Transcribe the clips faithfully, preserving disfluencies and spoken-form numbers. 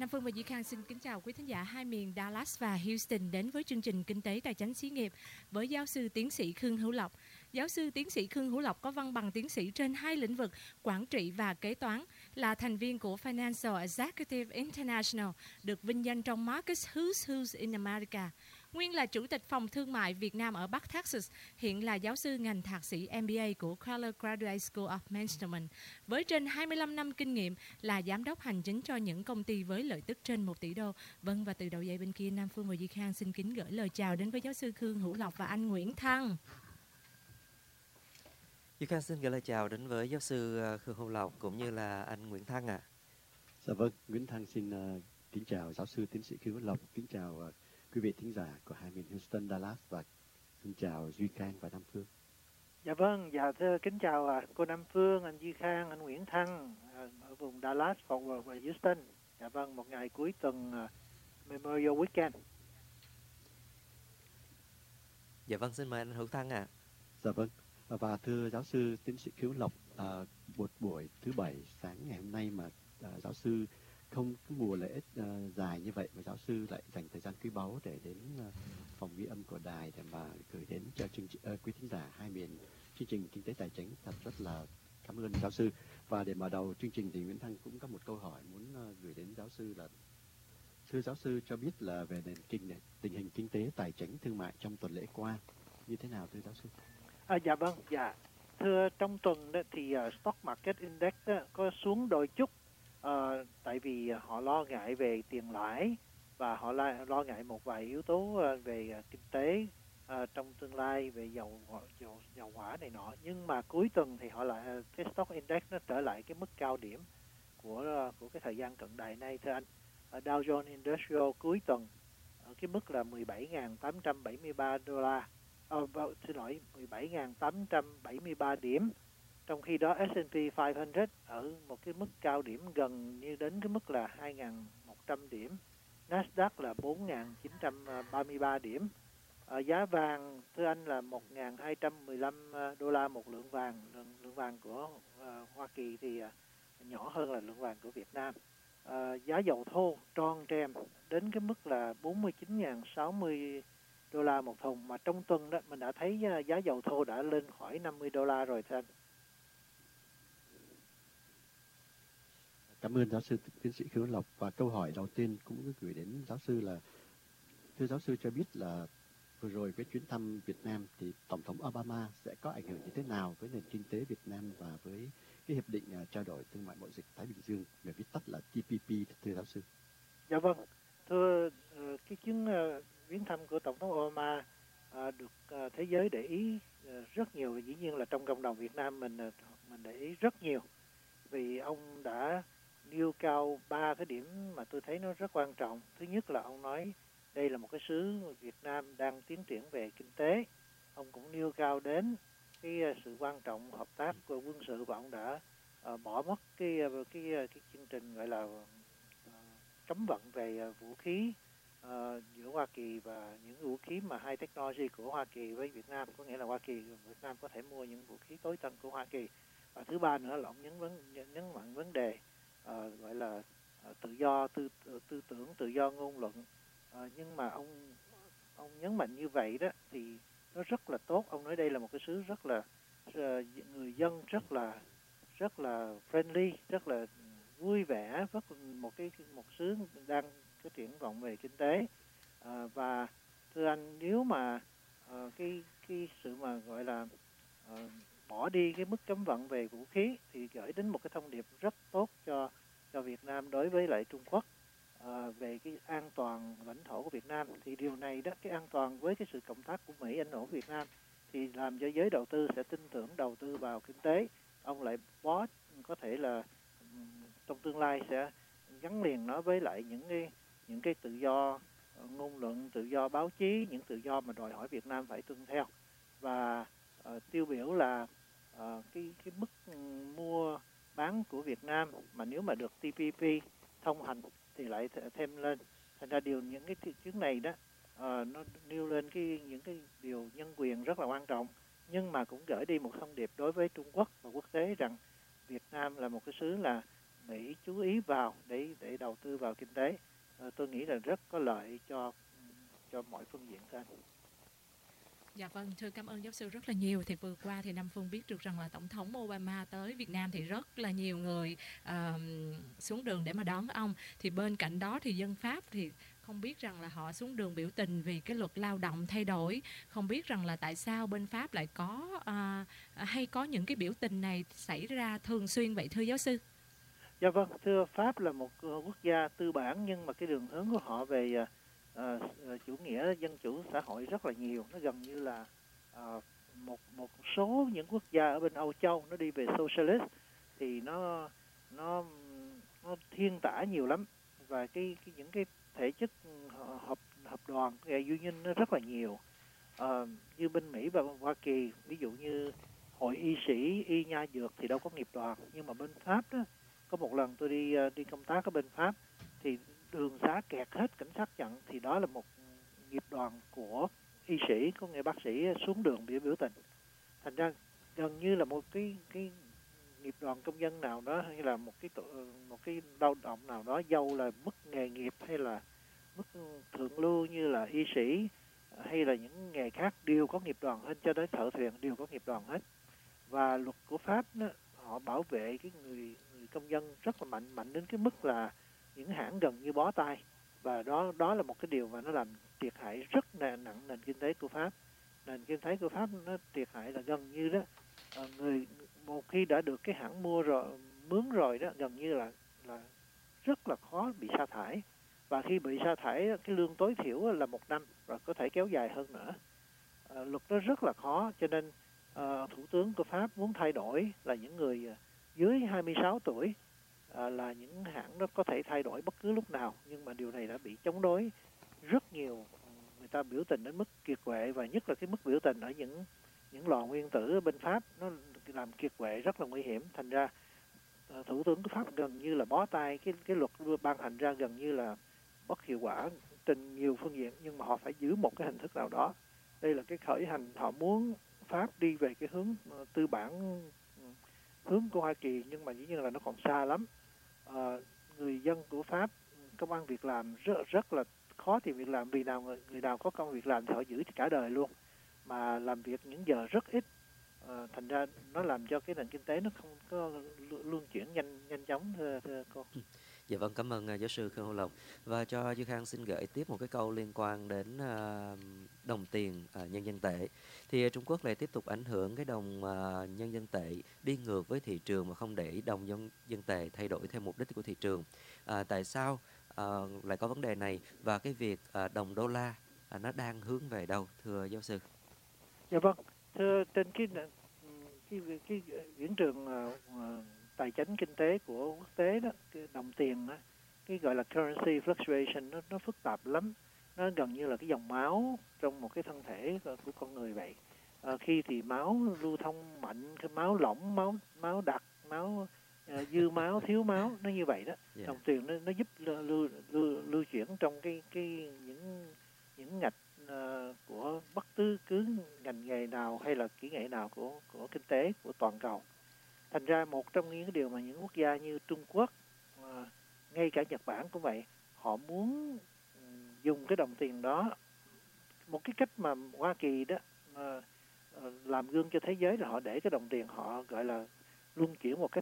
Nam Phương và Duy Khang xin kính chào quý thính giả hai miền Dallas và Houston đến với chương trình Kinh tế Tài chính Xí nghiệp với giáo sư tiến sĩ Khương Hữu Lộc. Giáo sư tiến sĩ Khương Hữu Lộc có văn bằng tiến sĩ trên hai lĩnh vực quản trị và kế toán, là thành viên của Financial Executive International, được vinh danh trong Marcus Who's Who's in America. Nguyên là chủ tịch phòng thương mại Việt Nam ở Bắc Texas, hiện là giáo sư ngành thạc sĩ M B A của Keller Graduate School of Management. Với trên hai mươi lăm năm kinh nghiệm là giám đốc hành chính cho những công ty với lợi tức trên một tỷ đô. Vâng, và từ đầu dây bên kia, Nam Phương và Duy Khang xin kính gửi lời chào đến với giáo sư Khương Hữu Lộc và anh Nguyễn Thăng. Duy Khang xin gửi lời chào đến với giáo sư Khương Hữu Lộc cũng như là anh Nguyễn Thăng ạ. À. Dạ vâng, Nguyễn Thăng xin uh, kính chào giáo sư tiến sĩ Khương Hữu Lộc, kính chào uh, quý vị thính giả của hai miền Houston, Dallas và xin chào Duy Khang và Nam Phương. Dạ vâng, dạ thưa kính chào uh, cô Nam Phương, anh Duy Khang, anh Nguyễn Thăng uh, ở vùng Dallas, Fort Worth và Houston. Dạ vâng, một ngày cuối tuần uh, Memorial Weekend. Dạ vâng, xin mời anh Hữu Thăng ạ. À. Dạ vâng, và thưa giáo sư tiến sĩ Khương Hữu Lộc, uh, một buổi thứ bảy sáng ngày hôm nay mà uh, giáo sư không có mùa lễ uh, dài như vậy mà giáo sư lại dành thời gian quý báu để đến uh, phòng ghi âm của đài để mà gửi đến cho chương trình uh, quý thính giả hai miền chương trình Kinh tế Tài chính, thật rất là cảm ơn giáo sư. Và để mở đầu chương trình thì Nguyễn Thăng cũng có một câu hỏi muốn uh, gửi đến giáo sư là thưa giáo sư cho biết là về nền kinh này, tình hình kinh tế tài chính thương mại trong tuần lễ qua như thế nào thưa giáo sư? À, dạ vâng, dạ thưa trong tuần đó thì uh, stock market index đó, có xuống đôi chút. Uh, tại vì họ lo ngại về tiền lãi và họ lo, lo ngại một vài yếu tố uh, về uh, kinh tế uh, trong tương lai về dầu dầu dầu hỏa này nọ, nhưng mà cuối tuần thì họ lại uh, cái stock index nó trở lại cái mức cao điểm của uh, của cái thời gian cận đại này thưa anh. uh, Dow Jones Industrial cuối tuần ở cái mức là mười bảy nghìn tám trăm bảy mươi ba đô la, uh, xin lỗi mười bảy nghìn tám trăm bảy mươi ba điểm. Trong khi đó S and P năm trăm ở một cái mức cao điểm gần như đến cái mức là hai nghìn một trăm điểm. Nasdaq là bốn nghìn chín trăm ba mươi ba điểm. À, giá vàng thưa anh là một nghìn hai trăm mười lăm đô la một lượng vàng. Lượng, lượng vàng của uh, Hoa Kỳ thì uh, nhỏ hơn là lượng vàng của Việt Nam. À, giá dầu thô tròn trem đến cái mức là bốn mươi chín nghìn sáu mươi đô la một thùng. Mà trong tuần đó mình đã thấy uh, giá dầu thô đã lên khỏi năm mươi đô la rồi thưa anh. Cảm ơn giáo sư tiến sĩ Khương Hữu Lộc. Và câu hỏi đầu tiên cũng gửi đến giáo sư là thưa giáo sư cho biết là vừa rồi cái chuyến thăm Việt Nam thì Tổng thống Obama sẽ có ảnh hưởng như thế nào với nền kinh tế Việt Nam và với cái hiệp định uh, trao đổi thương mại mậu dịch Thái Bình Dương, người viết tắt là T P P thưa giáo sư? Dạ vâng, thưa uh, cái chuyến uh, viếng thăm của Tổng thống Obama uh, được uh, thế giới để ý uh, rất nhiều, dĩ nhiên là trong cộng đồng Việt Nam mình uh, mình để ý rất nhiều, vì ông đã nêu cao ba cái điểm mà tôi thấy nó rất quan trọng. Thứ nhất là ông nói đây là một cái xứ Việt Nam đang tiến triển về kinh tế. Ông cũng nêu cao đến cái sự quan trọng hợp tác của quân sự và ông đã uh, bỏ mất cái cái cái chương trình gọi là uh, cấm vận về uh, vũ khí uh, giữa Hoa Kỳ và những vũ khí mà high technology của Hoa Kỳ với Việt Nam, có nghĩa là Hoa Kỳ Việt Nam có thể mua những vũ khí tối tân của Hoa Kỳ. Và thứ ba nữa là ông nhấn vấn nhấn mạnh vấn đề uh, gọi là uh, tự do tư tư tưởng, tự do ngôn luận. Uh, nhưng mà ông ông nhấn mạnh như vậy đó thì nó rất là tốt. Ông nói đây là một cái xứ rất là uh, người dân rất là rất là friendly, rất là vui vẻ, rất một cái một xứ đang có triển vọng về kinh tế. Uh, và thưa anh, nếu mà uh, cái cái sự mà gọi là uh, bỏ đi cái mức cấm vận về vũ khí thì gửi đến một cái thông điệp rất tốt cho cho Việt Nam đối với lại Trung Quốc à, về cái an toàn lãnh thổ của Việt Nam. Thì điều này đó, cái an toàn với cái sự cộng tác của Mỹ ảnh hưởng Việt Nam thì làm cho giới đầu tư sẽ tin tưởng đầu tư vào kinh tế. Ông lại bó có thể là trong tương lai sẽ gắn liền nó với lại những cái những cái tự do ngôn luận, tự do báo chí, những tự do mà đòi hỏi Việt Nam phải tuân theo. Và uh, tiêu biểu là uh, cái cái mức mua bán của Việt Nam mà nếu mà được T P P thông hành thì lại thêm lên. Thành ra điều những cái chuyến này đó uh, nó nêu lên cái những cái điều nhân quyền rất là quan trọng, nhưng mà cũng gửi đi một thông điệp đối với Trung Quốc và quốc tế rằng Việt Nam là một cái xứ là Mỹ chú ý vào để để đầu tư vào kinh tế. À, tôi nghĩ là rất có lợi cho cho mọi phương diện của anh. Dạ vâng, thưa cảm ơn giáo sư rất là nhiều. Thì vừa qua thì Nam Phương biết được rằng là Tổng thống Obama tới Việt Nam thì rất là nhiều người uh, xuống đường để mà đón ông. Thì bên cạnh đó thì dân Pháp thì không biết rằng là họ xuống đường biểu tình vì cái luật lao động thay đổi. Không biết rằng là tại sao bên Pháp lại có uh, hay có những cái biểu tình này xảy ra thường xuyên vậy thưa giáo sư? Dạ vâng, thưa, Pháp là một quốc gia tư bản nhưng mà cái đường hướng của họ về uh, uh, chủ nghĩa dân chủ xã hội rất là nhiều. Nó gần như là uh, một một số những quốc gia ở bên Âu Châu nó đi về socialist thì nó nó nó thiên tả nhiều lắm, và cái, cái những cái thể chất hợp hợp đoàn cái union nó rất là nhiều. Uh, như bên Mỹ và Hoa Kỳ, ví dụ như hội y sĩ, y nha dược thì đâu có nghiệp đoàn, nhưng mà bên Pháp đó, có một lần tôi đi đi công tác ở bên Pháp thì đường xá kẹt hết, cảnh sát chặn, thì đó là một nghiệp đoàn của y sĩ, có nghĩa bác sĩ xuống đường biểu biểu tình. Thành ra gần như là một cái cái nghiệp đoàn công nhân nào đó, hay là một cái một cái lao động nào đó, dâu là mức nghề nghiệp hay là mức thượng lưu như là y sĩ hay là những nghề khác đều có nghiệp đoàn hết, cho đến thợ thuyền đều có nghiệp đoàn hết. Và luật của Pháp đó, họ bảo vệ cái người, người công dân rất là mạnh, mạnh đến cái mức là những hãng gần như bó tay, và đó đó là một cái điều mà nó làm thiệt hại rất nặng nền kinh tế của Pháp. Nền kinh tế của Pháp nó thiệt hại là gần như đó, người một khi đã được cái hãng mua rồi, mướn rồi đó, gần như là là rất là khó bị sa thải. Và khi bị sa thải, cái lương tối thiểu là một năm, và có thể kéo dài hơn nữa. À, luật đó rất là khó, cho nên à, Thủ tướng của Pháp muốn thay đổi là những người dưới hai mươi sáu tuổi, à, là những hãng đó có thể thay đổi bất cứ lúc nào, nhưng mà điều này đã bị chống đối rất nhiều. Người ta biểu tình đến mức kiệt quệ, và nhất là cái mức biểu tình ở những những lò nguyên tử ở bên Pháp nó làm kiệt quệ rất là nguy hiểm. Thành ra à, Thủ tướng của Pháp gần như là bó tay, cái cái luật ban hành ra gần như là bất hiệu quả trên nhiều phương diện, nhưng mà họ phải giữ một cái hình thức nào đó. Đây là cái khởi hành, họ muốn Pháp đi về cái hướng uh, tư bản, uh, hướng của Hoa Kỳ, nhưng mà dĩ nhiên là nó còn xa lắm. Uh, người dân của Pháp công ăn việc làm rất rất là khó tìm việc làm, vì nào người, người nào có công việc làm thì họ giữ cả đời luôn, mà làm việc những giờ rất ít. Uh, thành ra nó làm cho cái nền kinh tế nó không có luân chuyển nhanh nhanh chóng, thưa, thưa cô. Dạ vâng, cảm ơn uh, giáo sư Khương Hữu Lộc. Và cho Duy Khang xin gửi tiếp một cái câu liên quan đến uh, đồng tiền uh, nhân dân tệ. Thì uh, Trung Quốc lại tiếp tục ảnh hưởng cái đồng uh, nhân dân tệ đi ngược với thị trường, mà không để đồng nhân dân tệ thay đổi theo mục đích của thị trường. Uh, tại sao uh, lại có vấn đề này, và cái việc uh, đồng đô la uh, nó đang hướng về đâu, thưa giáo sư? Dạ vâng, thưa, trên cái cái cái, cái diễn trường uh, tài chính kinh tế của quốc tế đó, cái đồng tiền đó, cái gọi là currency fluctuation, nó nó phức tạp lắm. Nó gần như là cái dòng máu trong một cái thân thể của con người vậy. À, khi thì máu lưu thông mạnh, cái máu lỏng, máu máu đặc, máu uh, dư máu, thiếu máu, nó như vậy đó. Yeah. Đồng tiền nó nó giúp lưu lưu, lưu, lưu chuyển trong cái cái những những ngạch uh, của bất cứ cứ ngành nghề nào hay là kỹ nghệ nào của của kinh tế của toàn cầu. Thành ra một trong những cái điều mà những quốc gia như Trung Quốc, uh, ngay cả Nhật Bản cũng vậy, họ muốn dùng cái đồng tiền đó, một cái cách mà Hoa Kỳ đó uh, uh, làm gương cho thế giới là họ để cái đồng tiền họ gọi là luân chuyển một cách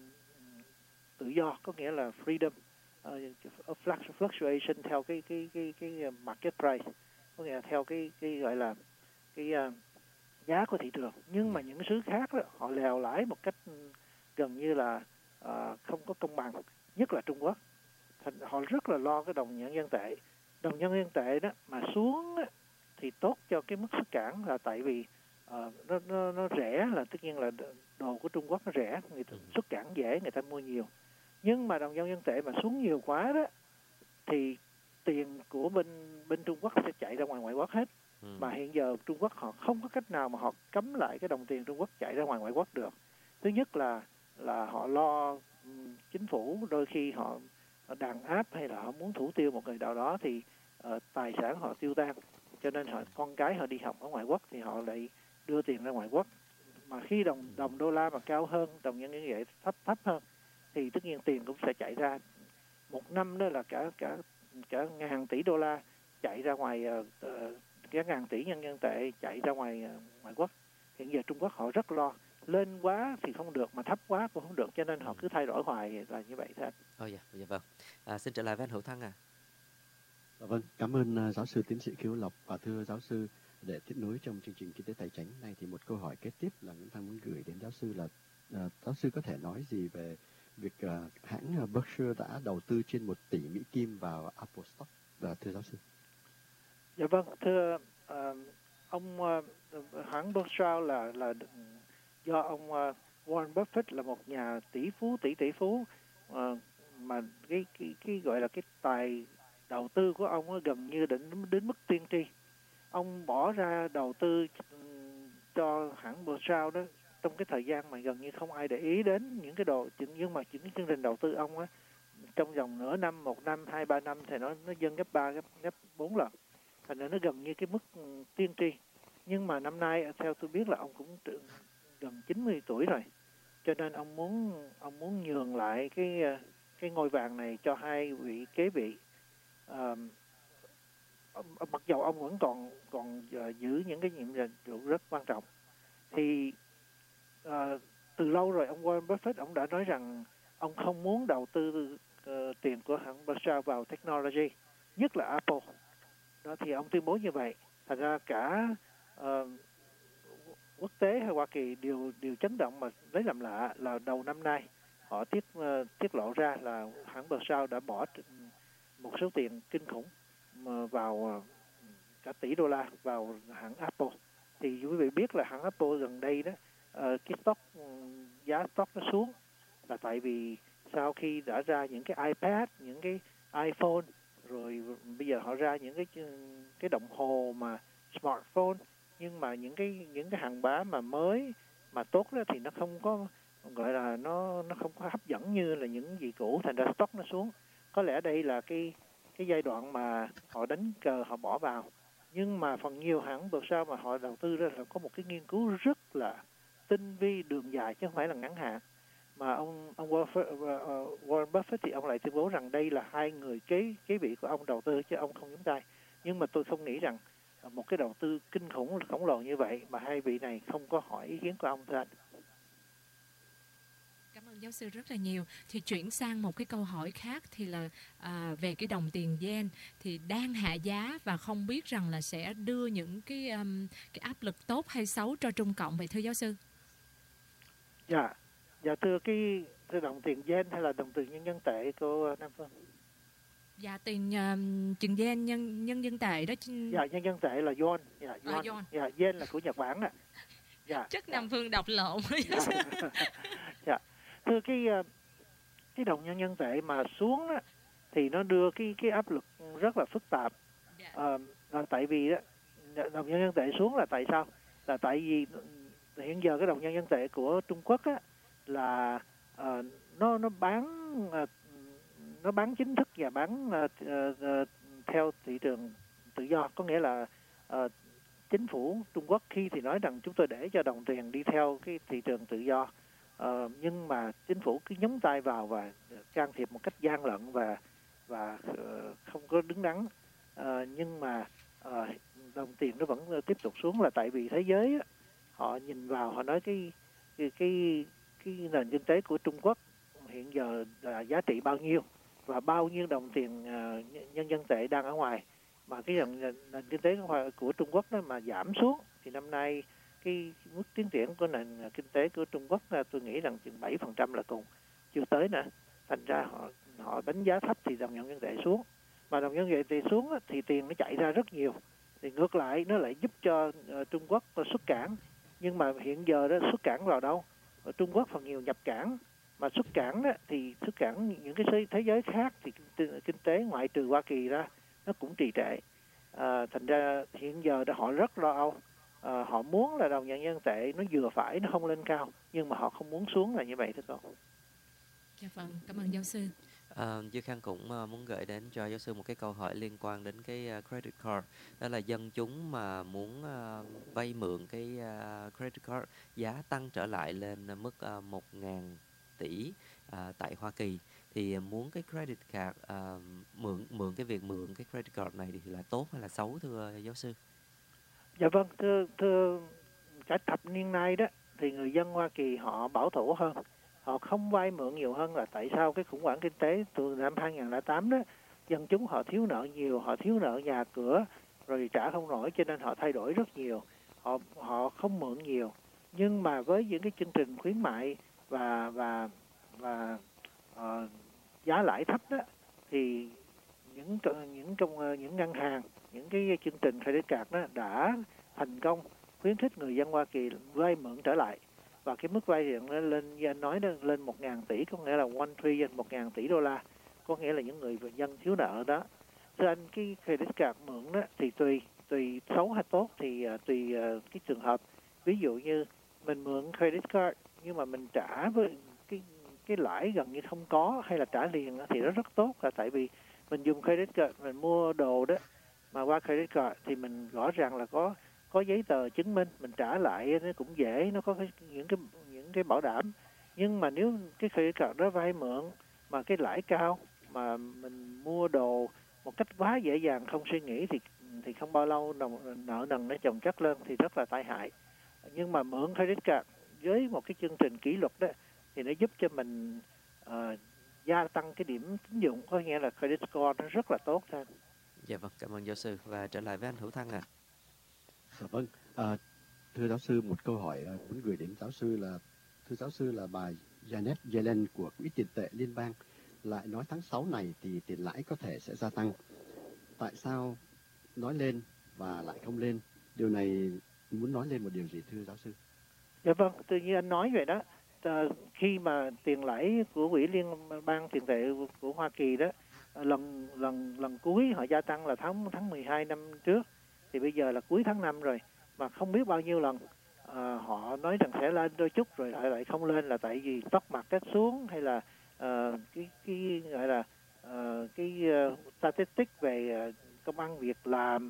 tự do, có nghĩa là freedom uh, fluctuation theo cái cái cái cái market price, có nghĩa là theo cái cái gọi là cái uh, giá của thị trường. Nhưng mà những xứ khác đó, họ lèo lái một cách gần như là uh, không có công bằng, nhất là Trung Quốc. Thành họ rất là lo cái đồng nhân dân tệ. Đồng nhân dân tệ đó mà xuống đó, thì tốt cho cái mức xuất cảng, là tại vì uh, nó, nó nó rẻ, là tất nhiên là đồ của Trung Quốc nó rẻ, người ta xuất cảng dễ, người ta mua nhiều. Nhưng mà đồng nhân dân tệ mà xuống nhiều quá đó thì tiền của bên bên Trung Quốc sẽ chạy ra ngoài ngoại quốc hết. Ừ. Mà hiện giờ Trung Quốc họ không có cách nào mà họ cấm lại cái đồng tiền Trung Quốc chạy ra ngoài ngoại quốc được. Thứ nhất là là họ lo um, chính phủ đôi khi họ đàn áp, hay là họ muốn thủ tiêu một người nào đó thì uh, tài sản họ tiêu tan, cho nên họ con cái họ đi học ở ngoại quốc thì họ lại đưa tiền ra ngoại quốc. Mà khi đồng đồng đô la mà cao hơn, đồng nhân dân tệ thấp thấp hơn, thì tất nhiên tiền cũng sẽ chạy ra. Một năm đó là cả cả cả ngàn tỷ đô la chạy ra ngoài, uh, cả ngàn tỷ nhân dân tệ chạy ra ngoài uh, ngoại quốc. Hiện giờ Trung Quốc họ rất lo, lên quá thì không được mà thấp quá cũng không được, cho nên họ cứ thay đổi hoài là như vậy thôi. Ồ dạ, dạ vâng. À, xin trở lại với anh Hữu Thăng à. Dạ vâng, cảm ơn uh, giáo sư tiến sĩ Khiếu Lộc. Và thưa giáo sư, để tiếp nối trong chương trình Kinh tế Tài chính này thì một câu hỏi kế tiếp là Nguyễn Thăng muốn gửi đến giáo sư là uh, giáo sư có thể nói gì về việc uh, hãng uh, Berkshire đã đầu tư trên một tỷ Mỹ Kim vào Apple Stock, và thưa giáo sư? Dạ vâng, thưa uh, ông uh, hãng Berkshire là là do ông uh, Warren Buffett là một nhà tỷ phú tỷ tỷ phú uh, mà cái cái cái gọi là cái tài đầu tư của ông gần như đến đến mức tiên tri. Ông bỏ ra đầu tư cho hãng Berkshire đó trong cái thời gian mà gần như không ai để ý đến những cái đồ, nhưng mà những cái chương trình đầu tư ông á, trong vòng nửa năm, một năm, hai ba năm thì nó nó dâng gấp ba, gấp gấp bốn lần, thành ra nó gần như cái mức tiên tri. Nhưng mà năm nay theo tôi biết là ông cũng gần chín mươi tuổi rồi, cho nên ông muốn ông muốn nhường lại cái cái ngôi vàng này cho hai vị kế vị. À, mặc dầu ông vẫn còn còn uh, giữ những cái nhiệm vụ rất quan trọng. Thì uh, từ lâu rồi ông Warren Buffett ông đã nói rằng ông không muốn đầu tư uh, tiền của hãng Berkshire vào technology, nhất là Apple. Đó thì ông tuyên bố như vậy. Thành ra cả uh, quốc tế hay Hoa Kỳ đều đều chấn động, mà lấy làm lạ là đầu năm nay họ tiết uh, tiết lộ ra là hãng Berkshire đã bỏ một số tiền kinh khủng mà vào cả tỷ đô la vào hãng Apple. Thì quý vị biết là hãng Apple gần đây đó uh, cái stock giá stock nó xuống là tại vì sau khi đã ra những cái iPad, những cái iPhone, rồi bây giờ họ ra những cái cái đồng hồ mà smartphone, nhưng mà những cái những cái hàng bá mà mới mà tốt đó thì nó không có gọi là nó nó không có hấp dẫn như là những gì cũ, thành ra stock nó xuống. Có lẽ đây là cái cái giai đoạn mà họ đánh cờ, họ bỏ vào. Nhưng mà phần nhiều hãng Berkshire mà họ đầu tư ra là có một cái nghiên cứu rất là tinh vi, đường dài chứ không phải là ngắn hạn. Mà ông ông Warren Buffett thì ông lại tuyên bố rằng đây là hai người kế kế vị của ông đầu tư chứ ông không nhúng tay. Nhưng mà tôi không nghĩ rằng một cái đầu tư kinh khủng khổng lồ như vậy mà hai vị này không có hỏi ý kiến của ông thôi. Cảm ơn giáo sư rất là nhiều. Thì chuyển sang một cái câu hỏi khác thì là à, về cái đồng tiền yen thì đang hạ giá và không biết rằng là sẽ đưa những cái um, cái áp lực tốt hay xấu cho Trung Cộng, vậy thưa giáo sư? Dạ, dạ thưa cái thưa đồng tiền yen hay là đồng tiền nhân dân tệ của Nam Phương? Dạ tiền uh, tiền yen nhân nhân dân tệ đó. Dạ nhân dân tệ là yuan. Dạ yuan. À, yuan. Dạ yen là của Nhật Bản ạ. Dạ. Chắc Nam Phương đọc lộn. Dạ. Dạ. Thưa cái cái đồng nhân dân tệ mà xuống á, thì nó đưa cái cái áp lực rất là phức tạp. Yeah. À, là tại vì đó, đồng nhân dân tệ xuống là tại sao? Là tại vì hiện giờ cái đồng nhân dân tệ của Trung Quốc á là uh, nó nó bán uh, nó bán chính thức và bán uh, uh, theo thị trường tự do, có nghĩa là uh, chính phủ Trung Quốc khi thì nói rằng chúng tôi để cho đồng tiền đi theo cái thị trường tự do, uh, nhưng mà chính phủ cứ nhúng tay vào và can thiệp một cách gian lận và và uh, không có đứng đắn. Uh, nhưng mà uh, đồng tiền nó vẫn tiếp tục xuống là tại vì thế giới á, họ nhìn vào họ nói cái cái cái cái nền kinh tế của Trung Quốc hiện giờ là giá trị bao nhiêu và bao nhiêu đồng tiền uh, nhân dân tệ đang ở ngoài, mà cái nền, nền kinh tế của Trung Quốc đó mà giảm xuống thì năm nay cái mức tiến triển của nền kinh tế của Trung Quốc tôi nghĩ rằng chừng bảy phần trăm là cùng, chưa tới nữa. Thành ra họ họ đánh giá thấp thì đồng nhân dân tệ xuống, mà đồng nhân dân tệ xuống thì tiền nó chạy ra rất nhiều, thì ngược lại nó lại giúp cho uh, Trung Quốc xuất cảng. Nhưng mà hiện giờ đó xuất cảng vào đâu? Ở Trung Quốc phần nhiều nhập cảng, mà xuất cảng đó thì xuất cảng những cái thế giới khác thì kinh tế ngoại trừ Hoa Kỳ ra nó cũng trì trệ. À, thành ra hiện giờ đó họ rất lo âu. À, họ muốn là đồng nhân dân tệ nó vừa phải, nó không lên cao, nhưng mà họ không muốn xuống là như vậy thưa con. Dạ vâng, cảm ơn giáo sư. À, Duy Khang cũng uh, muốn gửi đến cho giáo sư một cái câu hỏi liên quan đến cái uh, credit card. Đó là dân chúng mà muốn uh, vay mượn cái uh, credit card giá tăng trở lại lên mức uh, một nghìn tỷ à, tại Hoa Kỳ. Thì muốn cái credit card à, mượn mượn cái việc mượn cái credit card này thì là tốt hay là xấu thưa giáo sư? Dạ vâng, thưa thưa cả thập niên nay đó thì người dân Hoa Kỳ họ bảo thủ hơn, họ không vay mượn nhiều hơn. Là tại sao? Cái khủng hoảng kinh tế từ năm hai không không tám đó, dân chúng họ thiếu nợ nhiều, họ thiếu nợ nhà cửa rồi trả không nổi, cho nên họ thay đổi rất nhiều, họ họ không mượn nhiều. Nhưng mà với những cái chương trình khuyến mại và và và uh, giá lãi thấp đó, thì những những công những ngân hàng, những cái chương trình credit card đó đã thành công khuyến khích người dân Hoa Kỳ vay mượn trở lại, và cái mức vay hiện nó lên, như anh nói đó, lên một ngàn tỷ, có nghĩa là one trillion, một ngàn tỷ đô la, có nghĩa là những người dân thiếu nợ đó. Thưa anh, cái credit card mượn đó thì tùy tùy xấu hay tốt thì uh, tùy uh, cái trường hợp. Ví dụ như mình mượn credit card nhưng mà mình trả với cái cái lãi gần như không có, hay là trả liền thì nó rất tốt, là tại vì mình dùng credit card mình mua đồ đó mà qua credit card thì mình rõ ràng là có có giấy tờ chứng minh, mình trả lại nó cũng dễ, nó có cái, những cái những cái bảo đảm. Nhưng mà nếu cái credit card đó vay mượn mà cái lãi cao, mà mình mua đồ một cách quá dễ dàng không suy nghĩ thì thì không bao lâu nợ nần nó chồng chất lên thì rất là tai hại. Nhưng mà mượn credit card với một cái chương trình kỷ luật đó thì nó giúp cho mình uh, gia tăng cái điểm tín dụng, có nghĩa là credit score nó rất là tốt thôi. Dạ vâng, cảm ơn giáo sư. Và trở lại với anh Hữu Thăng ạ. À. Dạ vâng, à, thưa giáo sư, một câu hỏi uh, muốn gửi đến giáo sư là, thưa giáo sư, là bà Janet Yellen của Quỹ tiền tệ liên bang lại nói tháng sáu này thì tiền lãi có thể sẽ gia tăng. Tại sao nói lên và lại không lên? Điều này muốn nói lên một điều gì thưa giáo sư? Dạ vâng, tự nhiên anh nói vậy đó. À, khi mà tiền lãi của Quỹ liên bang tiền tệ của Hoa Kỳ đó lần lần lần cuối họ gia tăng là tháng tháng mười hai năm trước, thì bây giờ là cuối tháng năm rồi mà không biết bao nhiêu lần à, họ nói rằng sẽ lên đôi chút rồi lại lại không lên, là tại vì stock market xuống, hay là à, cái cái gọi là à, cái uh, statistics về uh, công ăn việc làm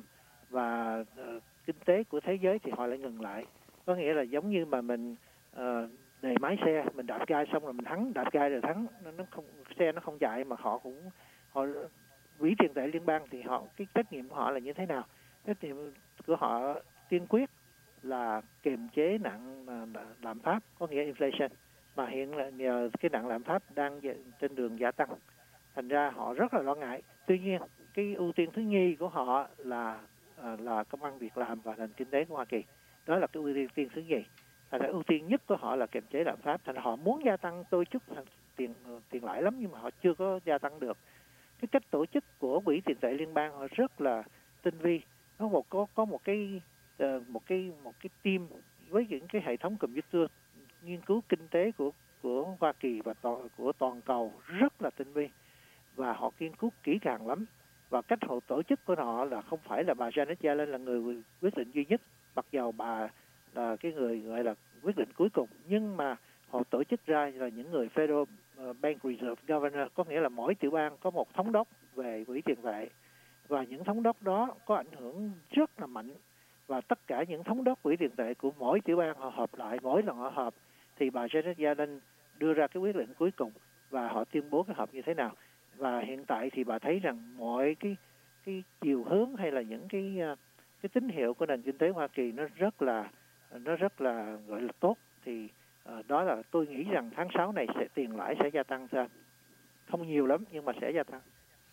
và uh, kinh tế của thế giới thì họ lại ngừng lại. Có nghĩa là giống như mà mình uh, đề máy xe, mình đạp gai xong rồi mình thắng, đạp gai rồi thắng, nó không, xe nó không chạy. Mà họ cũng họ Quỹ tiền tệ liên bang thì họ, cái trách nhiệm của họ là như thế nào? Trách nhiệm của họ tiên quyết là kiềm chế nặng lạm phát, có nghĩa inflation, mà hiện là nhờ cái nặng lạm phát đang trên đường gia tăng, thành ra họ rất là lo ngại. Tuy nhiên cái ưu tiên thứ nhì của họ là là công ăn việc làm và nền kinh tế của Hoa Kỳ, đó là cái ưu tiên thứ nhì. Thành ra ưu tiên nhất của họ là kiềm chế lạm phát. Thành ra họ muốn gia tăng đôi chút tiền tiền lãi lắm, nhưng mà họ chưa có gia tăng được. Cái cách tổ chức của Quỹ tiền tệ liên bang họ rất là tinh vi. Nó một có có một cái uh, một cái một cái team với những cái hệ thống computer nghiên cứu kinh tế của của Hoa Kỳ và toàn, của toàn cầu rất là tinh vi, và họ nghiên cứu kỹ càng lắm. Và cách họ tổ chức của họ là không phải là bà Janet Yellen là người quyết định duy nhất, mặc dầu bà là cái người gọi là quyết định cuối cùng, nhưng mà họ tổ chức ra là những người Federal Bank Reserve Governor, có nghĩa là mỗi tiểu bang có một thống đốc về quỹ tiền tệ, và những thống đốc đó có ảnh hưởng rất là mạnh. Và tất cả những thống đốc quỹ tiền tệ của mỗi tiểu bang họ họp lại, mỗi lần họ họp thì bà Janet Yellen đưa ra cái quyết định cuối cùng và họ tuyên bố cái họp như thế nào. Và hiện tại thì bà thấy rằng mọi cái cái chiều hướng hay là những cái cái tín hiệu của nền kinh tế Hoa Kỳ nó rất là nó rất là gọi là tốt. Thì uh, đó là tôi nghĩ rằng tháng sáu này sẽ tiền lãi sẽ gia tăng ra, không nhiều lắm nhưng mà sẽ gia tăng.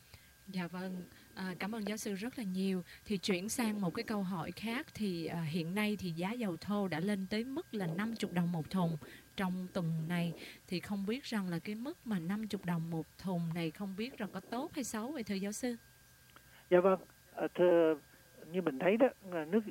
Dạ vâng, à, cảm ơn giáo sư rất là nhiều. Thì chuyển sang một cái câu hỏi khác, thì à, hiện nay thì giá dầu thô đã lên tới mức là năm mươi đồng một thùng trong tuần này. Thì không biết rằng là cái mức mà năm mươi đồng một thùng này không biết rằng có tốt hay xấu vậy thưa giáo sư? Dạ vâng, à, thưa, như mình thấy đó, nước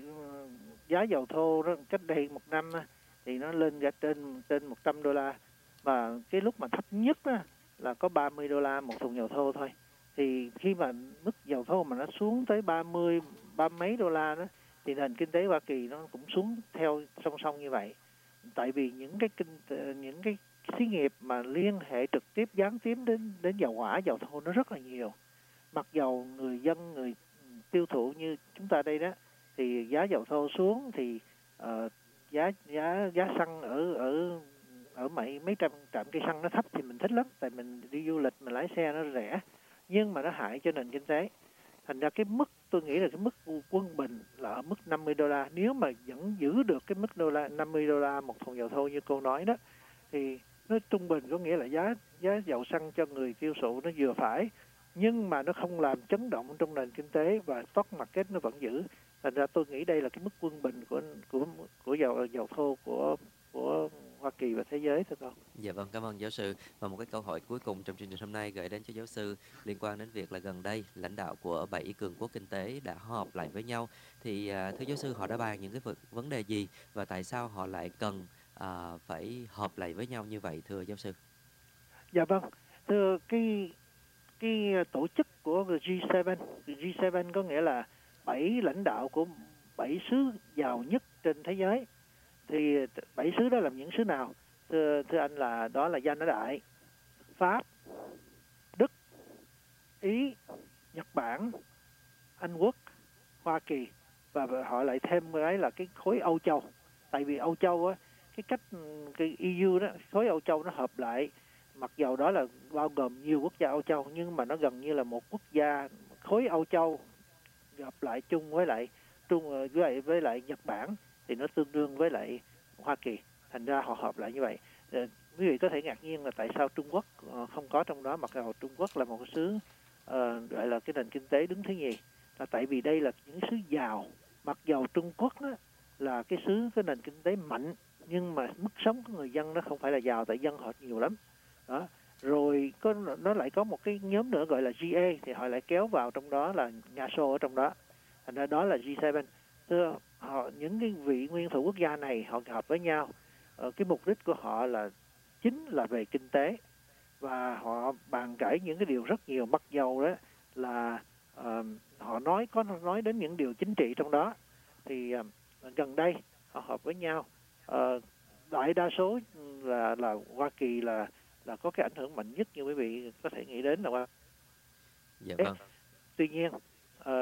giá dầu thô đó, cách đây một năm thì nó lên ra trên trên một trăm đô la, và cái lúc mà thấp nhất đó là có ba mươi đô la một thùng dầu thô thôi. Thì khi mà mức dầu thô mà nó xuống tới ba mươi, ba mấy đô la đó, thì nền kinh tế Hoa Kỳ nó cũng xuống theo song song như vậy. Tại vì những cái kinh những cái xí nghiệp mà liên hệ trực tiếp gián tiếp đến đến dầu hỏa, dầu thô nó rất là nhiều. Mặc dầu người dân, người tiêu thụ như chúng ta đây đó, thì giá dầu thô xuống thì uh, giá giá giá xăng ở ở ở mấy mấy trăm trạm cây xăng nó thấp thì mình thích lắm, tại mình đi du lịch mình lái xe nó rẻ, nhưng mà nó hại cho nền kinh tế. Thành ra cái mức tôi nghĩ là cái mức quân bình là ở mức năm mươi đô la. Nếu mà vẫn giữ được cái mức đô la năm mươi đô la một thùng dầu thô như cô nói đó, thì nó trung bình, có nghĩa là giá giá dầu xăng cho người tiêu thụ nó vừa phải, nhưng mà nó không làm chấn động trong nền kinh tế và stock market nó vẫn giữ. Thành ra tôi nghĩ đây là cái mức quân bình của của của dầu dầu thô của của Hoa Kỳ và thế giới thôi con. Dạ vâng, cảm ơn giáo sư. Và một cái câu hỏi cuối cùng trong chương trình hôm nay gửi đến cho giáo sư liên quan đến việc là gần đây lãnh đạo của bảy cường quốc kinh tế đã họp lại với nhau. Thì à, thưa giáo sư, họ đã bàn những cái vật- vấn đề gì và tại sao họ lại cần à, phải họp lại với nhau như vậy thưa giáo sư? Dạ vâng, thưa cái cái tổ chức của G bảy, G bảy có nghĩa là bảy lãnh đạo của bảy xứ giàu nhất trên thế giới. Thì bảy xứ đó là những xứ nào? Thưa, thưa anh là đó là Gia Nã Đại, Pháp, Đức, Ý, Nhật Bản, Anh Quốc, Hoa Kỳ, và họ lại thêm cái là cái khối Âu Châu. Tại vì Âu Châu á, cái cách cái e u đó, khối Âu Châu nó hợp lại, mặc dầu đó là bao gồm nhiều quốc gia Âu Châu, nhưng mà nó gần như là một quốc gia khối Âu Châu gặp lại chung với lại Trung với lại với lại Nhật Bản, thì nó tương đương với lại Hoa Kỳ. Thành ra họ hợp lại như vậy. Ờ, quý vị có thể ngạc nhiên là tại sao Trung Quốc ờ, không có trong đó, mặc dù Trung Quốc là một cái xứ ờ, gọi là cái nền kinh tế đứng thứ nhì. Là tại vì đây là những xứ giàu, mặc dầu Trung Quốc đó là cái xứ cái nền kinh tế mạnh, nhưng mà mức sống của người dân nó không phải là giàu, tại dân họ nhiều lắm đó. Rồi có nó lại có một cái nhóm nữa gọi là G A, thì họ lại kéo vào trong đó là Nga Xô ở trong đó. Thành ra đó là G bảy. Thưa họ, những cái vị nguyên thủ quốc gia này họ hợp với nhau, ờ, cái mục đích của họ là chính là về kinh tế, và họ bàn cãi những cái điều rất nhiều, mặc dầu đó là uh, họ nói có nói đến những điều chính trị trong đó. Thì uh, gần đây họ hợp với nhau, uh, đại đa số là là Hoa Kỳ là là có cái ảnh hưởng mạnh nhất, như quý vị có thể nghĩ đến là Hoa. Dạ vâng. Tuy nhiên uh,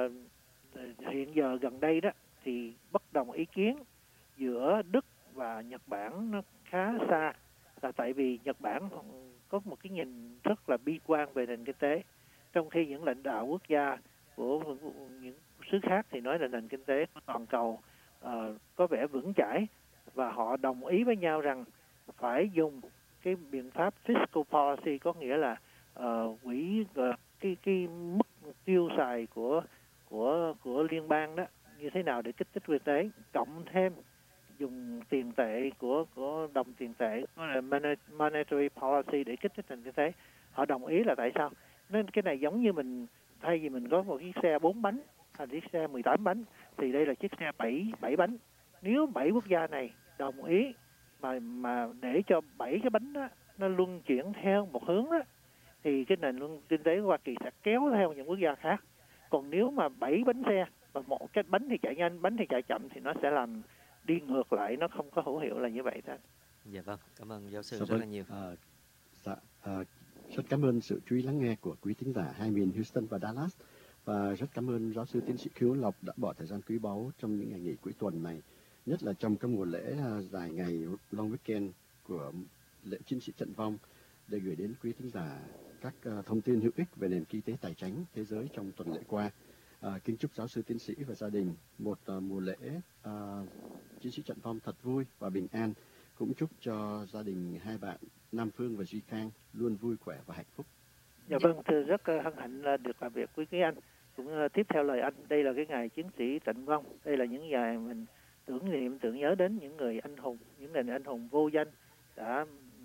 hiện giờ gần đây đó thì bất đồng ý kiến giữa Đức và Nhật Bản nó khá xa, là tại vì Nhật Bản có một cái nhìn rất là bi quan về nền kinh tế, trong khi những lãnh đạo quốc gia của những xứ khác thì nói là nền kinh tế của toàn cầu uh, có vẻ vững chãi, và họ đồng ý với nhau rằng phải dùng cái biện pháp fiscal policy, có nghĩa là uh, quỹ uh, cái cái mức tiêu xài của của của liên bang đó như thế nào để kích thích kinh tế, cộng thêm dùng tiền tệ của của đồng tiền tệ, là monetary policy để kích thích nền kinh tế. Họ đồng ý là tại sao? Nên cái này giống như mình thay vì mình có một chiếc xe bốn bánh thành chiếc xe mười tám bánh, thì đây là chiếc xe bảy bảy bánh. Nếu bảy quốc gia này đồng ý mà mà để cho bảy cái bánh đó nó luân chuyển theo một hướng đó, thì cái nền kinh tế của Hoa Kỳ sẽ kéo theo những quốc gia khác. Còn nếu mà bảy bánh xe và một cái bánh thì chạy nhanh, bánh thì chạy chậm, thì nó sẽ làm đi ngược lại, nó không có hữu hiệu là như vậy thôi. Dạ vâng, cảm ơn giáo sư Dạ rất vâng. là nhiều. À, dạ, à, rất cảm ơn sự chú ý lắng nghe của quý thính giả hai miền Houston và Dallas, và rất cảm ơn giáo sư tiến sĩ Khiếu Lộc đã bỏ thời gian quý báu trong những ngày nghỉ cuối tuần này, nhất là trong cái mùa lễ uh, dài ngày long weekend của lễ chiến sĩ trận vong, để gửi đến quý thính giả các uh, thông tin hữu ích về nền kinh tế tài chính thế giới trong tuần lễ qua. À, kính chúc giáo sư tiến sĩ và gia đình một uh, mùa lễ uh, chiến sĩ trận vong thật vui và bình an. Cũng chúc cho gia đình hai bạn Nam Phương và Duy Khang luôn vui khỏe và hạnh phúc. Dạ vâng, thưa rất hân hạnh được làm việc với quý anh. Cũng tiếp theo lời anh, đây là cái ngày chiến sĩ trận vong. Đây là những ngày mình tưởng niệm, tưởng nhớ đến những người anh hùng, những người anh hùng vô danh đã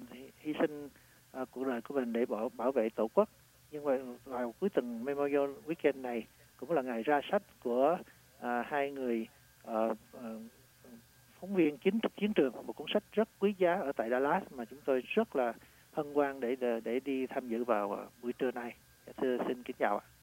hy sinh uh, cuộc đời của mình để bảo, bảo vệ Tổ quốc. Nhưng mà vào cuối tuần Memorial Weekend này cũng là ngày ra sách của uh, hai người uh, uh, phóng viên chiến chiến trường, một cuốn sách rất quý giá ở tại Dallas mà chúng tôi rất là hân hoan để để đi tham dự vào buổi trưa nay. Thưa xin kính chào ạ.